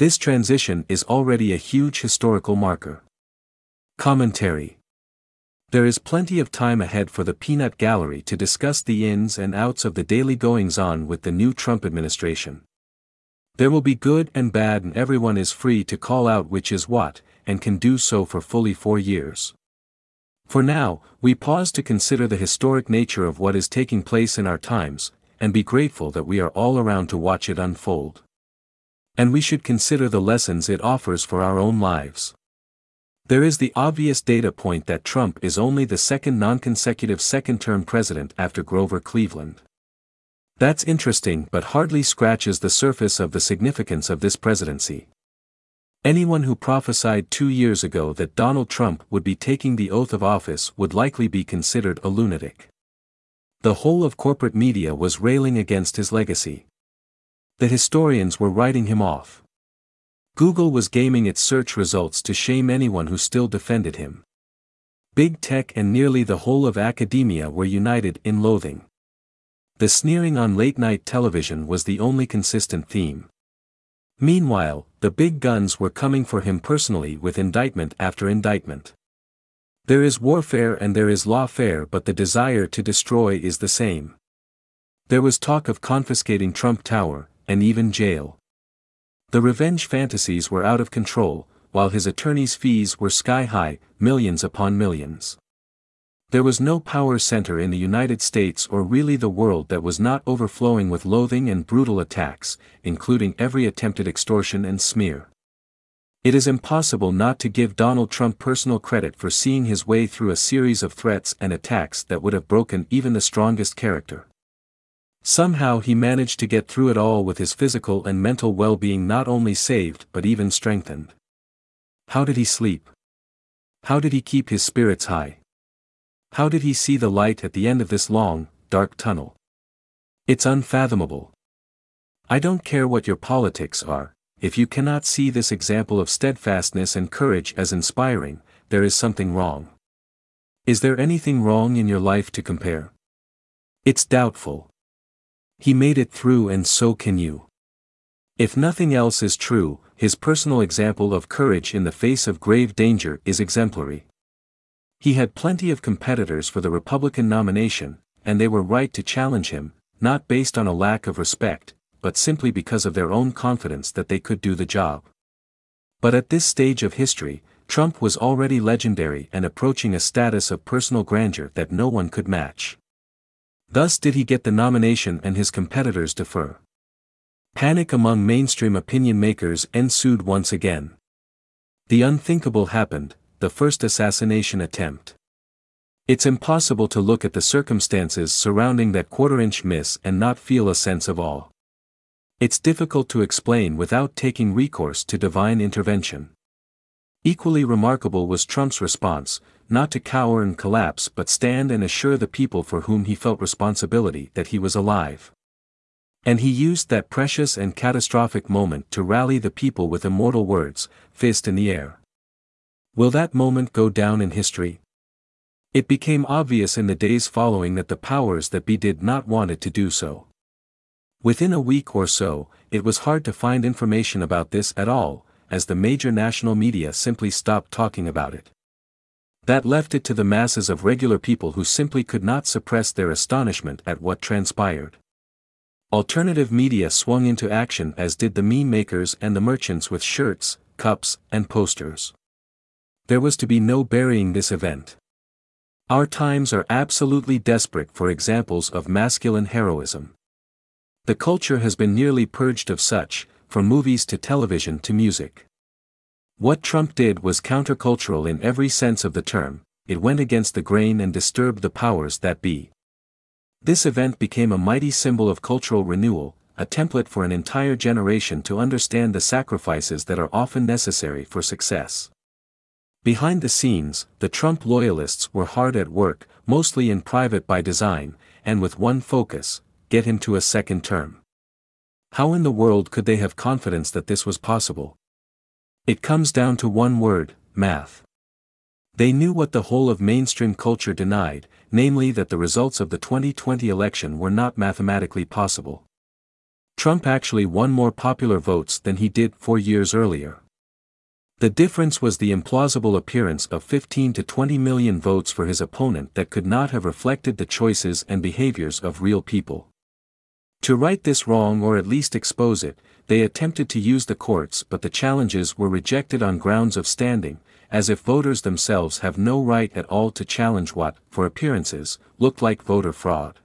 This transition is already a huge historical marker. Commentary. There is plenty of time ahead for the peanut gallery to discuss the ins and outs of the daily goings-on with the new Trump administration. There will be good and bad, and everyone is free to call out which is what, and can do so for fully 4 years. For now, we pause to consider the historic nature of what is taking place in our times, and be grateful that we are all around to watch it unfold. And we should consider the lessons it offers for our own lives. There is the obvious data point that Trump is only the second non-consecutive second-term president after Grover Cleveland. That's interesting, but hardly scratches the surface of the significance of this presidency. Anyone who prophesied 2 years ago that Donald Trump would be taking the oath of office would likely be considered a lunatic. The whole of corporate media was railing against his legacy. The historians were writing him off. Google was gaming its search results to shame anyone who still defended him. Big tech and nearly the whole of academia were united in loathing. The sneering on late-night television was the only consistent theme. Meanwhile, the big guns were coming for him personally with indictment after indictment. There is warfare and there is lawfare, but the desire to destroy is the same. There was talk of confiscating Trump Tower, and even jail. The revenge fantasies were out of control, while his attorney's fees were sky-high, millions upon millions. There was no power center in the United States or really the world that was not overflowing with loathing and brutal attacks, including every attempted extortion and smear. It is impossible not to give Donald Trump personal credit for seeing his way through a series of threats and attacks that would have broken even the strongest character. Somehow he managed to get through it all with his physical and mental well-being not only saved but even strengthened. How did he sleep? How did he keep his spirits high? How did he see the light at the end of this long, dark tunnel? It's unfathomable. I don't care what your politics are, if you cannot see this example of steadfastness and courage as inspiring, there is something wrong. Is there anything wrong in your life to compare? It's doubtful. He made it through, and so can you. If nothing else is true, his personal example of courage in the face of grave danger is exemplary. He had plenty of competitors for the Republican nomination, and they were right to challenge him, not based on a lack of respect, but simply because of their own confidence that they could do the job. But at this stage of history, Trump was already legendary and approaching a status of personal grandeur that no one could match. Thus did he get the nomination and his competitors defer. Panic among mainstream opinion makers ensued once again. The unthinkable happened, the first assassination attempt. It's impossible to look at the circumstances surrounding that quarter-inch miss and not feel a sense of awe. It's difficult to explain without taking recourse to divine intervention. Equally remarkable was Trump's response, not to cower and collapse but stand and assure the people for whom he felt responsibility that he was alive. And he used that precious and catastrophic moment to rally the people with immortal words, fist in the air. Will that moment go down in history? It became obvious in the days following that the powers that be did not want it to do so. Within a week or so, it was hard to find information about this at all, as the major national media simply stopped talking about it. That left it to the masses of regular people who simply could not suppress their astonishment at what transpired. Alternative media swung into action, as did the meme makers and the merchants with shirts, cups, and posters. There was to be no burying this event. Our times are absolutely desperate for examples of masculine heroism. The culture has been nearly purged of such, from movies to television to music. What Trump did was countercultural in every sense of the term. It went against the grain and disturbed the powers that be. This event became a mighty symbol of cultural renewal, a template for an entire generation to understand the sacrifices that are often necessary for success. Behind the scenes, the Trump loyalists were hard at work, mostly in private by design, and with one focus: get him to a second term. How in the world could they have confidence that this was possible? It comes down to one word: math. They knew what the whole of mainstream culture denied, namely that the results of the 2020 election were not mathematically possible. Trump actually won more popular votes than he did 4 years earlier. The difference was the implausible appearance of 15 to 20 million votes for his opponent that could not have reflected the choices and behaviors of real people. To right this wrong or at least expose it, they attempted to use the courts, but the challenges were rejected on grounds of standing, as if voters themselves have no right at all to challenge what, for appearances, looked like voter fraud.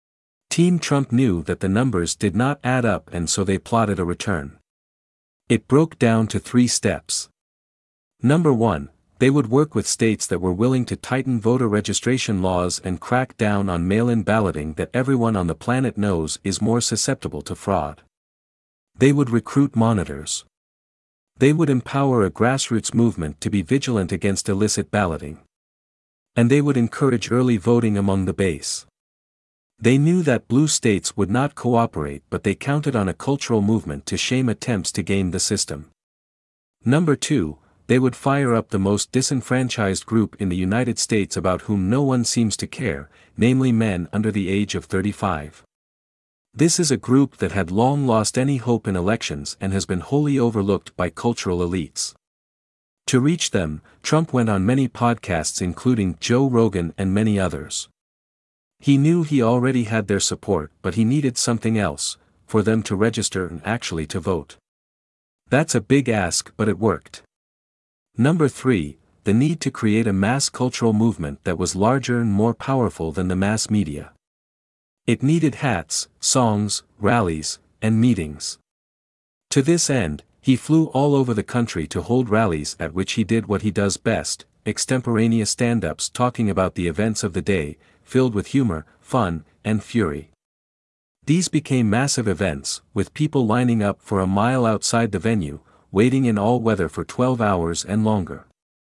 Team Trump knew that the numbers did not add up, and so they plotted a return. It broke down to 3 steps. Number 1, they would work with states that were willing to tighten voter registration laws and crack down on mail-in balloting that everyone on the planet knows is more susceptible to fraud. They would recruit monitors. They would empower a grassroots movement to be vigilant against illicit balloting. And they would encourage early voting among the base. They knew that blue states would not cooperate, but they counted on a cultural movement to shame attempts to game the system. Number 2, they would fire up the most disenfranchised group in the United States about whom no one seems to care, namely men under the age of 35. This is a group that had long lost any hope in elections and has been wholly overlooked by cultural elites. To reach them, Trump went on many podcasts including Joe Rogan and many others. He knew he already had their support, but he needed something else, for them to register and actually to vote. That's a big ask, but it worked. Number 3, the need to create a mass cultural movement that was larger and more powerful than the mass media. It needed hats, songs, rallies, and meetings. To this end, he flew all over the country to hold rallies at which he did what he does best, extemporaneous stand-ups talking about the events of the day, filled with humor, fun, and fury. These became massive events, with people lining up for a mile outside the venue, waiting in all weather for 12 hours and longer.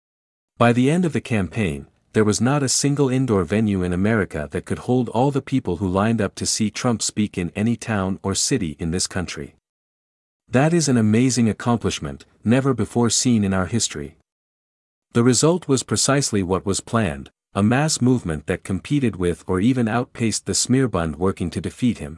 By the end of the campaign, there was not a single indoor venue in America that could hold all the people who lined up to see Trump speak in any town or city in this country. That is an amazing accomplishment, never before seen in our history. The result was precisely what was planned, a mass movement that competed with or even outpaced the Smearbund working to defeat him.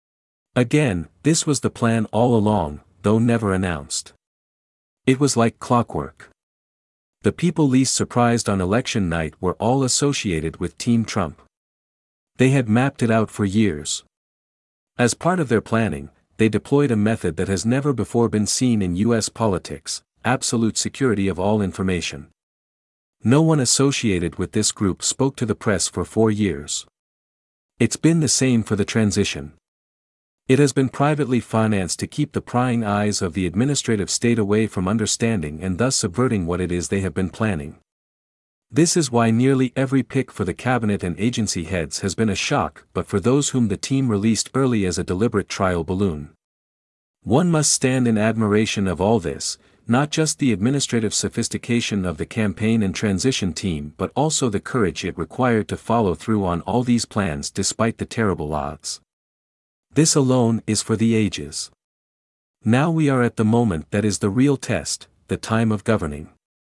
Again, this was the plan all along, though never announced. It was like clockwork. The people least surprised on election night were all associated with Team Trump. They had mapped it out for years. As part of their planning, they deployed a method that has never before been seen in U.S. politics: absolute security of all information. No one associated with this group spoke to the press for 4 years. It's been the same for the transition. It has been privately financed to keep the prying eyes of the administrative state away from understanding and thus subverting what it is they have been planning. This is why nearly every pick for the cabinet and agency heads has been a shock, but for those whom the team released early as a deliberate trial balloon. One must stand in admiration of all this, not just the administrative sophistication of the campaign and transition team, but also the courage it required to follow through on all these plans despite the terrible odds. This alone is for the ages. Now we are at the moment that is the real test, the time of governing.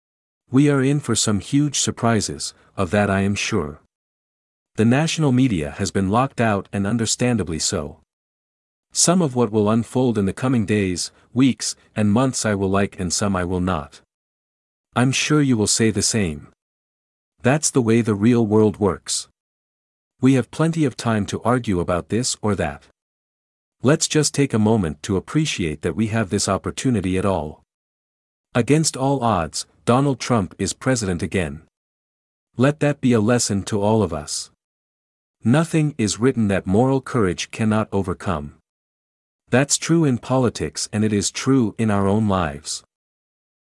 We are in for some huge surprises, of that I am sure. The national media has been locked out, and understandably so. Some of what will unfold in the coming days, weeks, and months I will like, and some I will not. I'm sure you will say the same. That's the way the real world works. We have plenty of time to argue about this or that. Let's just take a moment to appreciate that we have this opportunity at all. Against all odds, Donald Trump is president again. Let that be a lesson to all of us. Nothing is written that moral courage cannot overcome. That's true in politics, and it is true in our own lives.